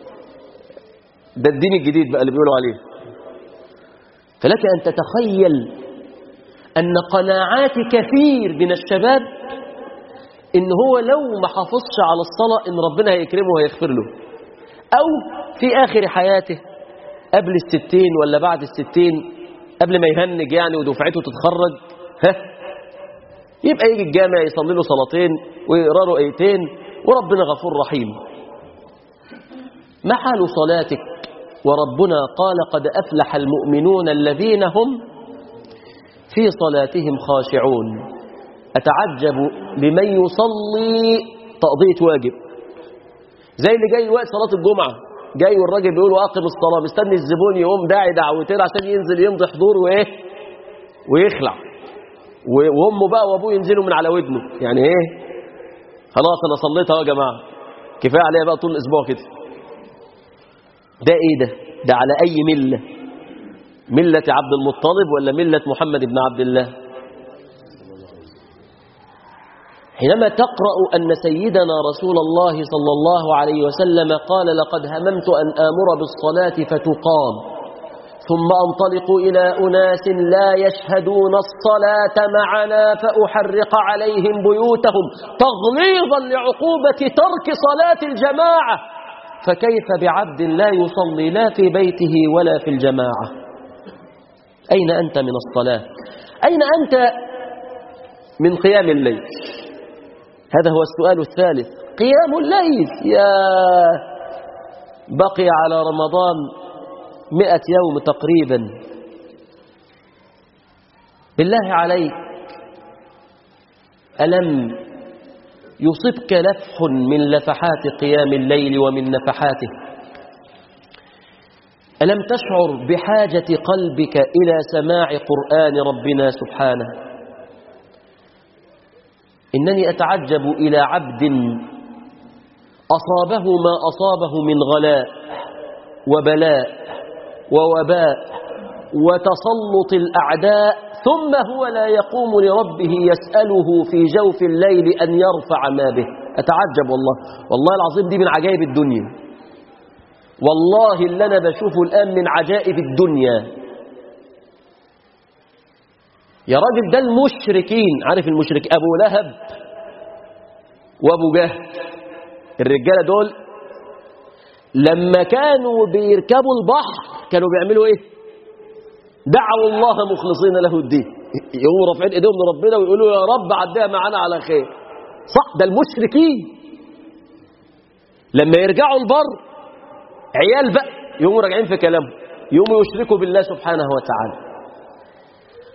ده الدين الجديد بقى اللي بيقولوا عليه. فلك أن تتخيل أن قناعات كثير من الشباب إن هو لو ما حافظش على الصلاة إن ربنا هيكرمه وهيغفر له، أو في آخر حياته قبل الستين ولا بعد الستين، قبل ما يهنج يعني ودفعته تتخرج، ها يبقى يجي الجامع يصلي له صلاتين ويقرأ له ايتين وربنا غفور رحيم. ما حال صلاتك وربنا قال قد أفلح المؤمنون الذين هم في صلاتهم خاشعون؟ أتعجب لمن يصلي تقضية واجب، زي اللي جاي وقت صلاة الجمعة، جاي والراجل بيقول أقم الصلاة، مستني الزبون يقوم داعي دعوتين عشان ينزل يمضي حضور وإيه ويخلع، وامه بقى وابوه ينزلوا من على ودنه، يعني ايه خلاص انا صليت اهو يا جماعه، كفايه عليا بقى طول الاسبوع كده. ده ايه ده؟ ده على اي مله؟ مله عبد المطلب ولا مله محمد بن عبد الله؟ حينما تقرأ أن سيدنا رسول الله صلى الله عليه وسلم قال لقد هممت أن آمر بالصلاة فتقام ثم أنطلق إلى أناس لا يشهدون الصلاة معنا فأحرق عليهم بيوتهم تغليظا لعقوبة ترك صلاة الجماعة، فكيف بعبد لا يصلي لا في بيته ولا في الجماعة؟ أين أنت من الصلاة؟ أين أنت من قيام الليل؟ هذا هو السؤال الثالث. قيام الليل، يا بقي على رمضان مئة يوم تقريبا. بالله عليك، ألم يصبك لفح من لفحات قيام الليل ومن نفحاته؟ ألم تشعر بحاجة قلبك إلى سماع قرآن ربنا سبحانه؟ إنني أتعجب إلى عبد أصابه ما أصابه من غلاء وبلاء ووباء وتسلط الأعداء، ثم هو لا يقوم لربه يسأله في جوف الليل أن يرفع ما به. أتعجب والله، والله العظيم دي من عجائب الدنيا، والله اللي أنا بشوفه الآن من عجائب الدنيا. يا راجل ده المشركين، عارف المشرك أبو لهب وأبو جهل، الرجالة دول لما كانوا بيركبوا البحر كانوا بيعملوا ايه؟ دعوا الله مخلصين له الدين، يقوموا رافعين ايديهم لربنا ويقولوا يا رب عديها معانا على خير. صح، ده المشركين. لما يرجعوا البر عيال بقى يقوموا راجعين في كلامهم، يقوموا يشركوا بالله سبحانه وتعالى.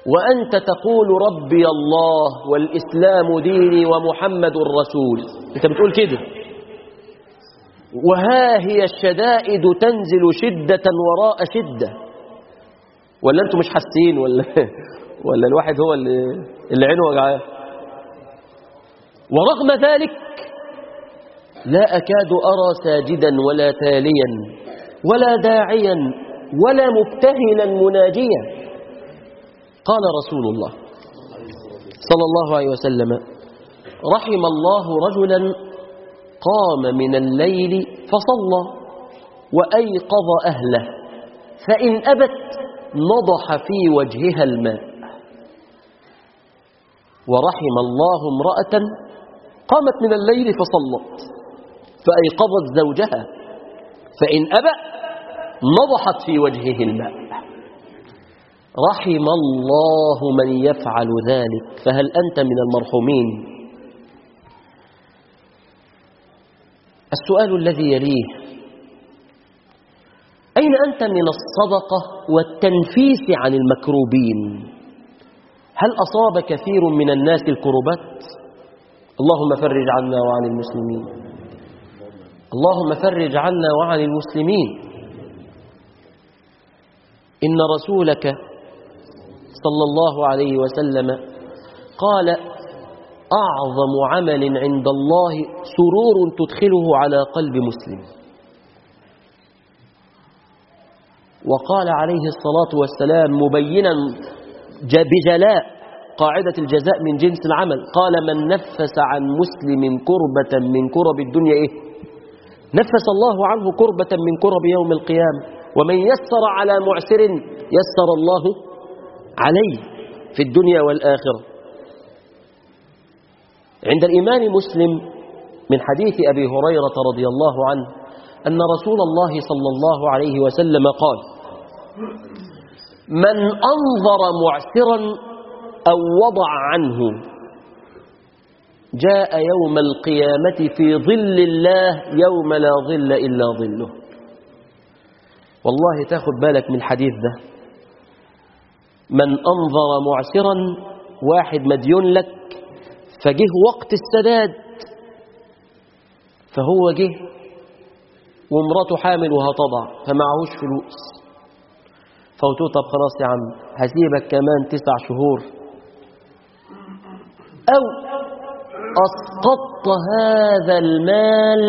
وأنت تقول ربي الله والإسلام ديني ومحمد رسول. أنت بتقول كده، وها هي الشدائد تنزل شدة وراء شدة. ولا أنتم مش حاسين؟ ولا ولا الواحد هو اللي, اللي عينه وجعاه؟ ورغم ذلك لا أكاد أرى ساجدا ولا تاليا ولا داعيا ولا مبتهلا مناجيا. قال رسول الله صلى الله عليه وسلم: رحم الله رجلا قام من الليل فصلى وأيقظ أهله، فإن أبت نضح في وجهها الماء. ورحم الله امرأة قامت من الليل فصلت فأيقظت زوجها، فإن أبى نضحت في وجهه الماء. رحم الله من يفعل ذلك، فهل أنت من المرحومين؟ السؤال الذي يليه: أين أنت من الصدقة والتنفيس عن المكروبين؟ هل أصاب كثير من الناس الكربات؟ اللهم فرج عنا وعن المسلمين، اللهم فرج عنا وعن المسلمين. إن رسولك صلى الله عليه وسلم قال: أعظم عمل عند الله سرور تدخله على قلب مسلم. وقال عليه الصلاة والسلام مبينا بجلاء قاعدة الجزاء من جنس العمل، قال: من نفس عن مسلم كربة من كرب الدنيا إيه؟ نفس الله عنه كربة من كرب يوم القيامة. ومن يسر على معسر يسر الله عليه في الدنيا والآخرة. عند الإمام مسلم من حديث أبي هريرة رضي الله عنه أن رسول الله صلى الله عليه وسلم قال: من أنظر معسرا أو وضع عنه جاء يوم القيامة في ظل الله يوم لا ظل إلا ظله. والله تاخد بالك من الحديث ده. من أنظر معسرا، واحد مديون لك فجه وقت السداد، فهو جه ومراته حامل وهتضع فمعهوش فلوس، فقلت طب خلاص يا عم هسيبك كمان تسع شهور، أو أسقطت هذا المال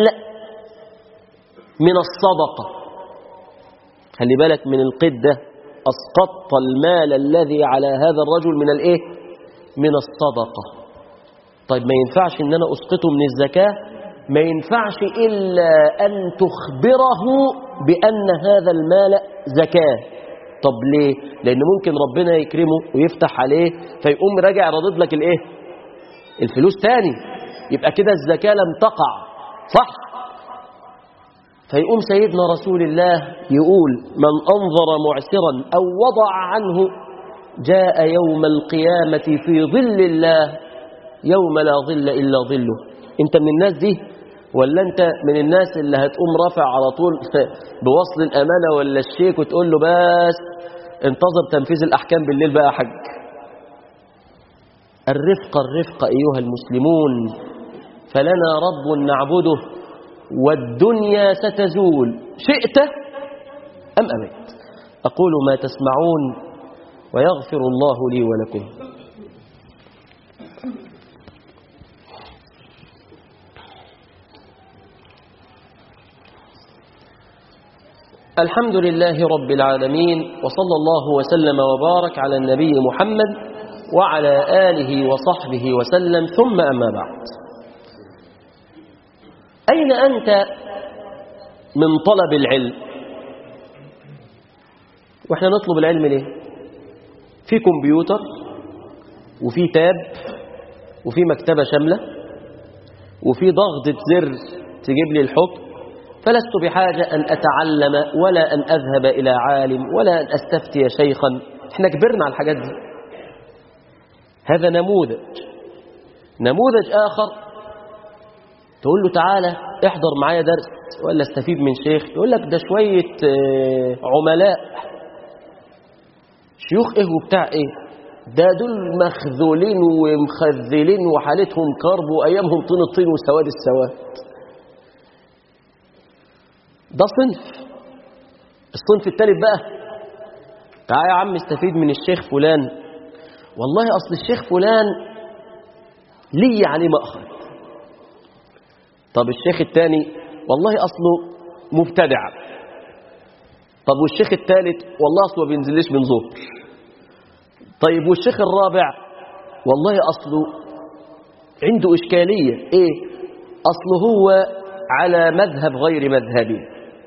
من الصدقة. خلي بالك من القيد ده، أسقطت المال الذي على هذا الرجل من الإيه؟ من الصدقة. طيب ما ينفعش إن أنا أسقطه من الزكاة؟ ما ينفعش إلا أن تخبره بأن هذا المال زكاة. طب ليه؟ لأن ممكن ربنا يكرمه ويفتح عليه فيقوم راجع رضيت لك الإيه؟ الفلوس تاني، يبقى كده الزكاة لم تقع، صح؟ فيقوم سيدنا رسول الله يقول: من أنظر معسرا أو وضع عنه جاء يوم القيامة في ظل الله يوم لا ظل إلا ظله. أنت من الناس دي ولا أنت من الناس اللي هتقوم رافع على طول بوصل الأمانة ولا الشيك وتقول له بس انتظر تنفيذ الأحكام بالليل بقى يا حاج؟ الرفق الرفق أيها المسلمون، فلنا رب نعبده والدنيا ستزول شئت أم أبيت. أقول ما تسمعون ويغفر الله لي ولكم. الحمد لله رب العالمين، وصلى الله وسلم وبارك على النبي محمد وعلى آله وصحبه وسلم، ثم أما بعد. أين أنت من طلب العلم؟ وإحنا نطلب العلم ليه؟ في كمبيوتر وفي تاب وفي مكتبة شاملة وفي ضغطة زر تجيب لي الحكم، فلست بحاجة أن أتعلم ولا أن أذهب إلى عالم ولا أن أستفتي شيخا. إحنا كبرنا على الحاجات دي. هذا نموذج. نموذج آخر تقول له تعالى احضر معايا درس ولا استفيد من شيخ، يقول لك ده شوية عملاء. شيوخ ايه وبتاع ايه؟ ده دول مخذولين ومخذلين وحالتهم كرب وأيامهم طين الطين وسواد السواد. ده صنف. الصنف الثالث بقى، تعال يا عم استفيد من الشيخ فلان، والله أصل الشيخ فلان لي يعني مأخذ. طب الشيخ الثاني والله أصله مبتدع. طب والشيخ الثالث والله أصله ما بينزلش من ظهر. طيب والشيخ الرابع والله أصله عنده إشكالية، إيه؟ أصله هو على مذهب غير مذهبي.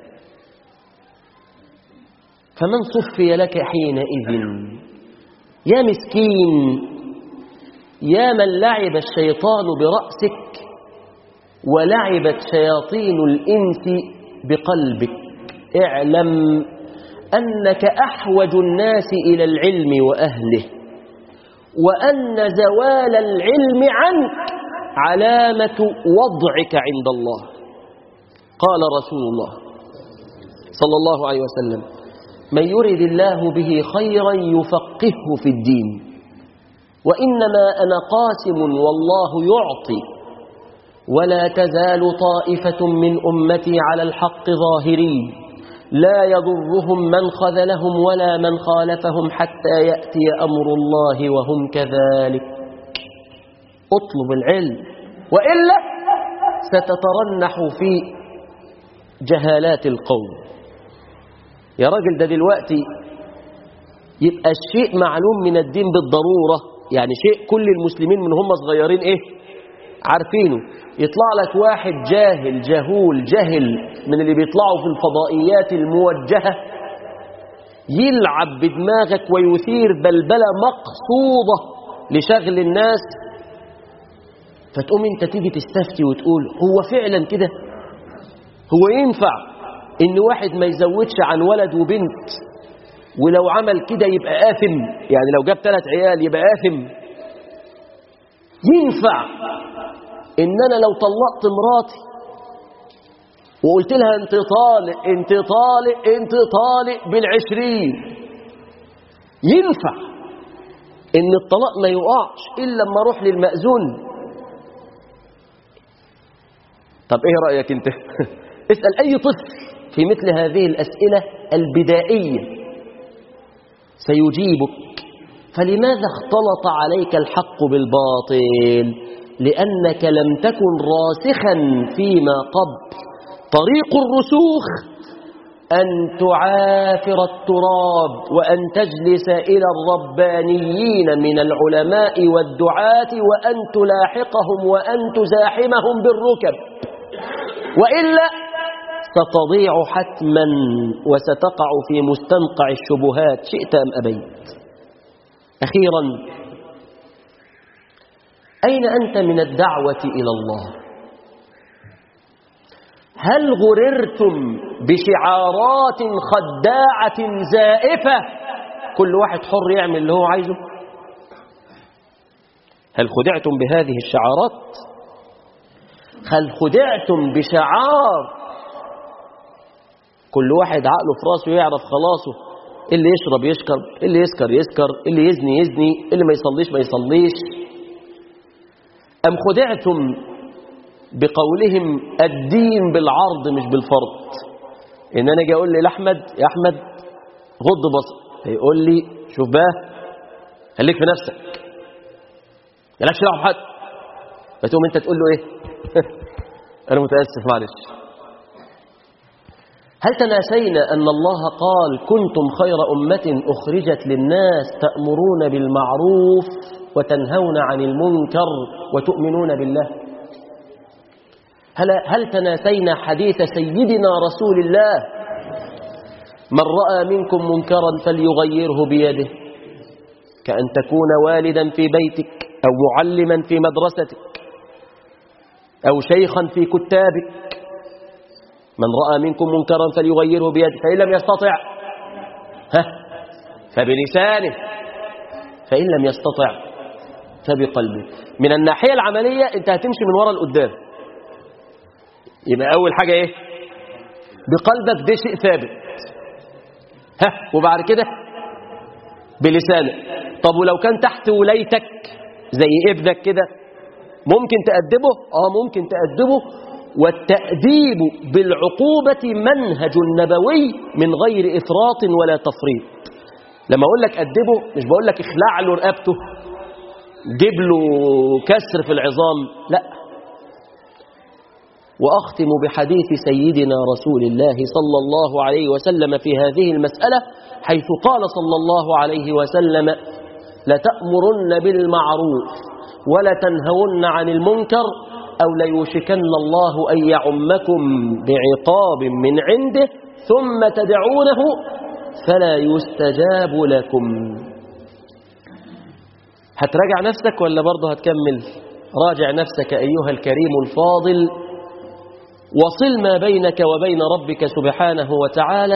فمن صفي لك حينئذ يا مسكين، يا من لعب الشيطان برأسك ولعبت شياطين الإنس بقلبك، اعلم أنك أحوج الناس إلى العلم وأهله، وأن زوال العلم عنك علامة وضعك عند الله. قال رسول الله صلى الله عليه وسلم: من يرد الله به خيرا يفقهه في الدين، وإنما أنا قاسم والله يعطي، ولا تزال طائفة من أمتي على الحق ظاهرين لا يضرهم من خذلهم ولا من خالفهم حتى يأتي أمر الله وهم كذلك. اطلب العلم وإلا ستترنح في جهالات القوم. يا راجل ده دلوقتي يبقى الشيء معلوم من الدين بالضرورة، يعني شيء كل المسلمين من هم صغيرين ايه عارفينه، يطلع لك واحد جاهل جهول جهل من اللي بيطلعوا في الفضائيات الموجهة يلعب بدماغك ويثير بلبلة مقصودة لشغل الناس، فتقوم انت تيجي تستفتي وتقول هو فعلا كده؟ هو ينفع ان واحد ما يزودش عن ولد وبنت ولو عمل كده يبقى آثم؟ يعني لو جاب ثلاث عيال يبقى آثم؟ ينفع ان انا لو طلقت مراتي وقلت لها انت طالق انت طالق انت طالق بالعشرين، ينفع ان الطلاق ما يقعش الا لما اروح للمأذون؟ طب ايه رأيك انت؟ اسأل اي طفل في مثل هذه الأسئلة البدائية سيجيبك. فلماذا اختلط عليك الحق بالباطل؟ لأنك لم تكن راسخا فيما قبل. طريق الرسوخ أن تعافر التراب وأن تجلس إلى الربانيين من العلماء والدعاة وأن تلاحقهم وأن تزاحمهم بالركب، وإلا ستضيع حتما وستقع في مستنقع الشبهات شئت أم أبيت. أخيرا، أين أنت من الدعوة إلى الله؟ هل غررتم بشعارات خداعة زائفة كل واحد حر يعمل اللي هو عايزه؟ هل خدعتم بهذه الشعارات؟ هل خدعتم بشعار كل واحد عقله في راسه يعرف خلاصه، اللي يشرب يشرب، اللي يسكر يسكر، اللي يزني يزني، اللي ما يصليش ما يصليش؟ أم خدعتم بقولهم الدين بالعرض مش بالفرض؟ إن أنا أجي أقول لي لأحمد يا أحمد غض بصر، هيقول لي شوف بقى خليك في نفسك مالكش دعوه بحد، فتقوم أنت تقول له إيه؟ أنا متأسف معلش. هل تناسينا أن الله قال كنتم خير أمة أخرجت للناس تأمرون بالمعروف وتنهون عن المنكر وتؤمنون بالله؟ هل, هل تناسينا حديث سيدنا رسول الله من رأى منكم منكرا فليغيره بيده؟ كأن تكون والدا في بيتك أو معلما في مدرستك أو شيخا في كتابك، من رأى منكم منكرا فليغيره بيده، فإن لم يستطع ها فبلسانه، فإن لم يستطع فبقلبه. من الناحية العملية أنت هتمشي من وراء القدام، يبقى أول حاجة إيه؟ بقلبك، ده شيء ثابت، ها وبعد كده بلسانك، طب ولو كان تحت ولايتك زي ابنك كده ممكن تأدبه؟ آه ممكن تأدبه. والتأديب بالعقوبة منهج نبوي من غير إفراط ولا تفريط. لما أقول لك أدبه مش بقول لك اخلع له رقبته جيب له كسر في العظام، لا. وأختم بحديث سيدنا رسول الله صلى الله عليه وسلم في هذه المسألة، حيث قال صلى الله عليه وسلم: لتأمرن بالمعروف ولتنهون عن المنكر أو ليوشكن الله أن يعمكم بعقاب من عنده ثم تدعونه فلا يستجاب لكم. هتراجع نفسك ولا برضه هتكمل؟ راجع نفسك أيها الكريم الفاضل، وصل ما بينك وبين ربك سبحانه وتعالى،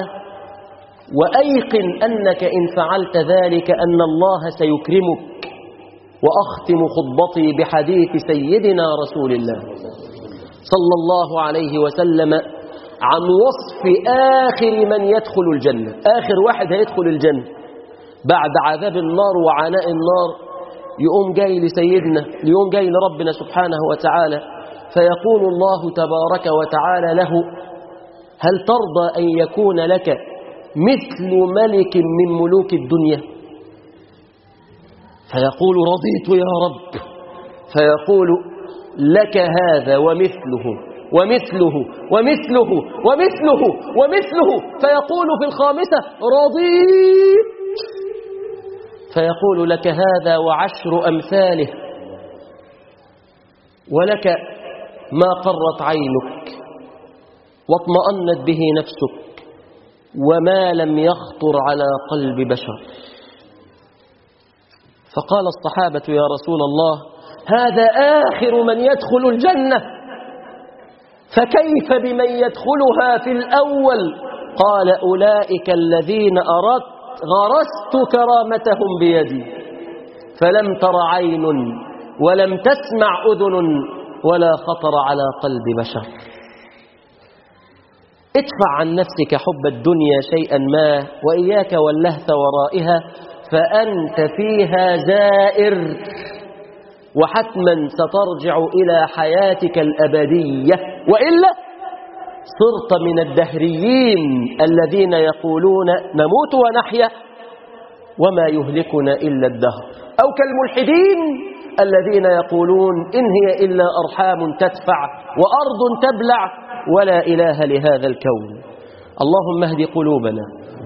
وأيقن أنك إن فعلت ذلك أن الله سيكرمك. وأختم خطبتي بحديث سيدنا رسول الله صلى الله عليه وسلم عن وصف آخر من يدخل الجنة. آخر واحد هيدخل الجنة بعد عذاب النار وعناء النار، يقوم جاي لسيدنا، يقوم جاي لربنا سبحانه وتعالى، فيقول الله تبارك وتعالى له: هل ترضى أن يكون لك مثل ملك من ملوك الدنيا؟ فيقول: رضيت يا رب. فيقول: لك هذا ومثله ومثله ومثله ومثله ومثله. فيقول في الخامسة: رضيت. فيقول: لك هذا وعشر أمثاله، ولك ما قرت عينك واطمأنت به نفسك وما لم يخطر على قلب بشر. فقال الصحابة: يا رسول الله، هذا آخر من يدخل الجنة، فكيف بمن يدخلها في الأول؟ قال: أولئك الذين أردت غرست كرامتهم بيدي، فلم تر عين ولم تسمع أذن ولا خطر على قلب بشر. ادفع عن نفسك حب الدنيا شيئا ما، وإياك واللهث ورائها، فأنت فيها زائر، وحتما سترجع إلى حياتك الأبدية، وإلا صرت من الدهريين الذين يقولون نموت ونحيا وما يهلكنا إلا الدهر، أو كالملحدين الذين يقولون إن هي إلا أرحام تدفع وأرض تبلع ولا إله لهذا الكون. اللهم اهد قلوبنا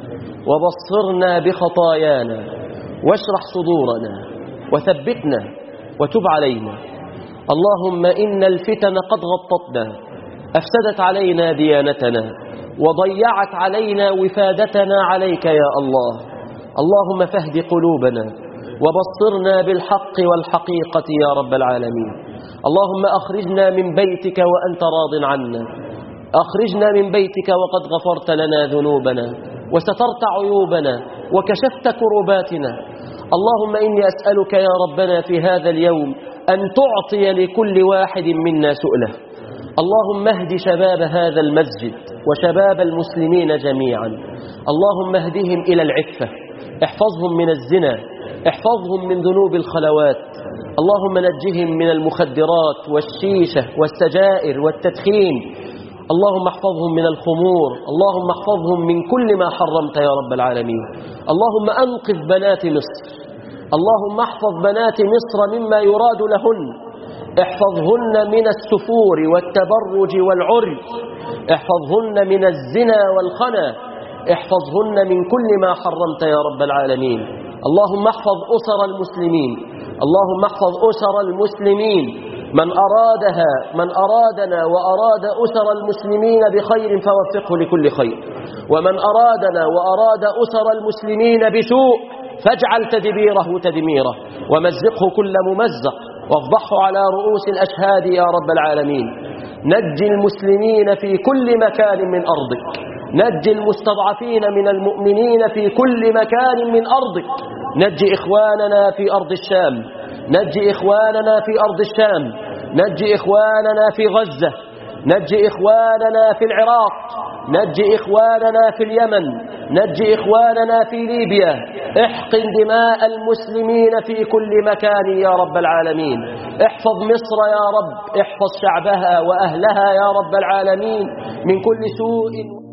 وبصرنا بخطايانا واشرح صدورنا وثبتنا وتب علينا. اللهم إن الفتن قد غطتنا، أفسدت علينا ديانتنا وضيعت علينا وفادتنا عليك يا الله. اللهم فاهد قلوبنا وبصرنا بالحق والحقيقة يا رب العالمين. اللهم أخرجنا من بيتك وأنت راض عنا، أخرجنا من بيتك وقد غفرت لنا ذنوبنا وسترت عيوبنا وكشفت كرباتنا. اللهم إني أسألك يا ربنا في هذا اليوم أن تعطي لكل واحد منا سؤله. اللهم اهد شباب هذا المسجد وشباب المسلمين جميعا، اللهم اهدهم إلى العفة، احفظهم من الزنا، احفظهم من ذنوب الخلوات. اللهم نجهم من المخدرات والشيشة والسجائر والتدخين. اللهم احفظهم من الخمور، اللهم احفظهم من كل ما حرمت يا رب العالمين. اللهم أنقذ بنات مصر، اللهم احفظ بنات مصر مما يراد لهن، احفظهن من السفور والتبرج والعري، احفظهن من الزنا والخنا، احفظهن من كل ما حرمت يا رب العالمين. اللهم احفظ أسر المسلمين، اللهم احفظ أسر المسلمين، من أرادها من أرادنا وأراد أسر المسلمين بخير فوفقه لكل خير، ومن أرادنا وأراد أسر المسلمين بسوء فاجعل تدبيره تدميره، ومزقه كل ممزق، وافضحه على رؤوس الأشهاد يا رب العالمين. نج المسلمين في كل مكان من أرضك، نج المستضعفين من المؤمنين في كل مكان من أرضك، نج إخواننا في أرض الشام، نج إخواننا في أرض الشام، نج إخواننا في غزة، نجي إخواننا في العراق، نجي إخواننا في اليمن، نجي إخواننا في ليبيا، احقن دماء المسلمين في كل مكان يا رب العالمين. احفظ مصر يا رب، احفظ شعبها وأهلها يا رب العالمين من كل سوء.